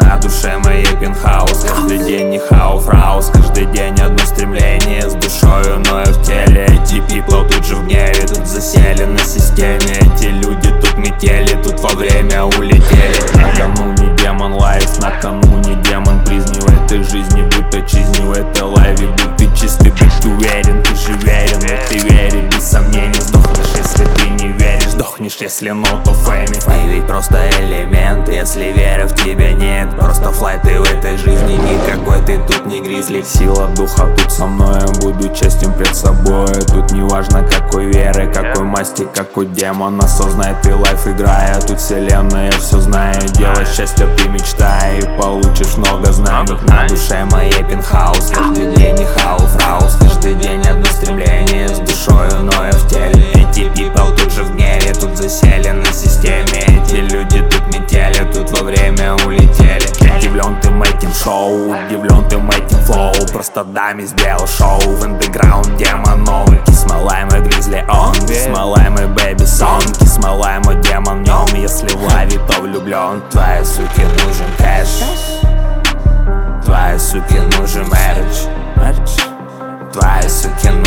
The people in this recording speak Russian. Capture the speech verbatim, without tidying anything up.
На душе моей пентхаус, каждый день не хау-фраус. Каждый день одно стремление, с душою, но и в теле. Эти people тут же в гневе, тут засели на системе. Эти люди тут метели, тут во время улетели. Накануне демон лайф, накануне демон признил этой жизни, будто чизнил в этой лайве. Будь ты чистый, будь уверен, ты же верен, но ты веришь без сомнений. Сдохнешь, если ты не веришь, сдохнешь, если not of fame. Фей ведь просто элемент, если веры в тебя нет. Просто флай, ты в этой жизни никакой, ты тут не гризли. Сила духа тут со мной, я буду честен пред собой. Тут не важно какой веры, какой масти, какой демон. Осознай ты лайф играя, тут вселенная все знает. Делай счастье ты мечтай, и получишь много знаний. На душе моей пентхаус, каждый день не хау-фраус. Каждый день одно стремление, с душою, но и в теле. Эти people тут же в гневе, тут засели на системе. Эти люди тут метели, тут во время улетели. Удивлен ты этим шоу, удивлен ты этим флоу. Просто даме сделал шоу в андеграунд демон новый. Kiss my lime, гризли он, kiss my lime, baby сон. Kiss my lime, демон в нем. Если в лаве, то влюблен. Твоей суке нужен кэш, твоей суке нужен marriage, твоей суке нужен